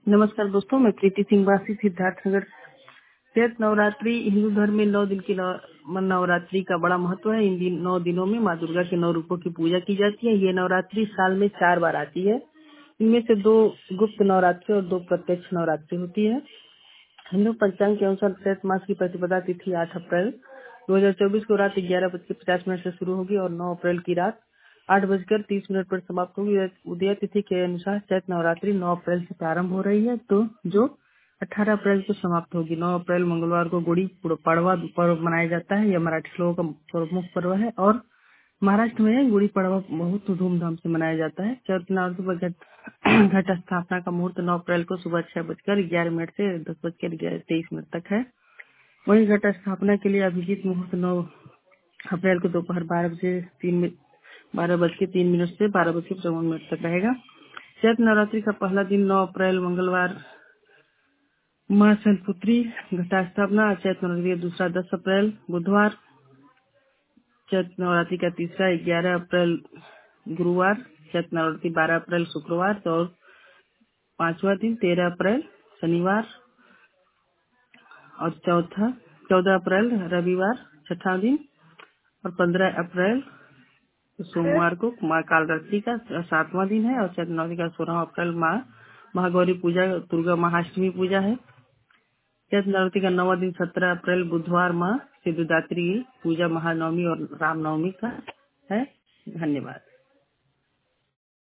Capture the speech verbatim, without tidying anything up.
नमस्कार दोस्तों, मैं प्रीति सिंह वासी सिद्धार्थनगर। चैत्र नवरात्रि हिंदू धर्म में नौ दिन की नव- नवरात्रि का बड़ा महत्व है। इन दिन नौ दिनों में माँ दुर्गा के नौ रूपों की पूजा की जाती है। ये नवरात्रि साल में चार बार आती है। इनमें से दो गुप्त नवरात्रि और दो प्रत्यक्ष नवरात्रि होती है। हिंदू पंचांग के अनुसार चैत्र मास की प्रतिपदा तिथि आठ अप्रैल दो हजार चौबीस को रात ग्यारह बज के पचास मिनट से शुरू होगी और नौ अप्रैल की रात आठ बजकर तीस मिनट पर समाप्त होगी। उदय तिथि के अनुसार चैत्र नवरात्रि नौ अप्रैल से प्रारंभ हो रही है, तो जो अठारह अप्रैल को समाप्त होगी। नौ अप्रैल मंगलवार को गुड़ी पड़वा पर्व मनाया जाता है। यह मराठी लोगों का प्रमुख पर्व है और महाराष्ट्र में गुड़ी पड़वा बहुत धूमधाम से मनाया जाता है। चैत्र नवरात्रि पर घट घट स्थापना का मुहूर्त नौ अप्रैल को सुबह छह बजकर ग्यारह मिनट से दस बजकर तेईस मिनट तक है। वहीं घट स्थापना के लिए अभिजीत मुहूर्त नौ अप्रैल को दोपहर बारह बजे तीन मिनट बारह बज के तीन मिनट से बारह बज के चौवन मिनट तक रहेगा। चैत्र नवरात्रि का पहला दिन नौ अप्रैल मंगलवार माँ शैलपुत्री घटा स्थापना। चैत्र नवरात्रि का दूसरा दस अप्रैल बुधवार। चैत्र नवरात्रि का तीसरा ग्यारह अप्रैल गुरुवार। चैत्र नवरात्रि बारह अप्रैल शुक्रवार और पांचवा दिन तेरह अप्रैल शनिवार और चौथा चौदह अप्रैल रविवार छठा दिन और पंद्रह अप्रैल सोमवार को माँ कालरात्रि का सातवां दिन है और चैत्र नवरात्रि का सोलह अप्रैल माँ महागौरी पूजा दुर्गा महाअष्टमी पूजा है। चैत्र नवरात्रि का नौवां दिन सत्रह अप्रैल बुधवार माँ सिद्धिदात्री पूजा महानवमी और रामनवमी का है। धन्यवाद।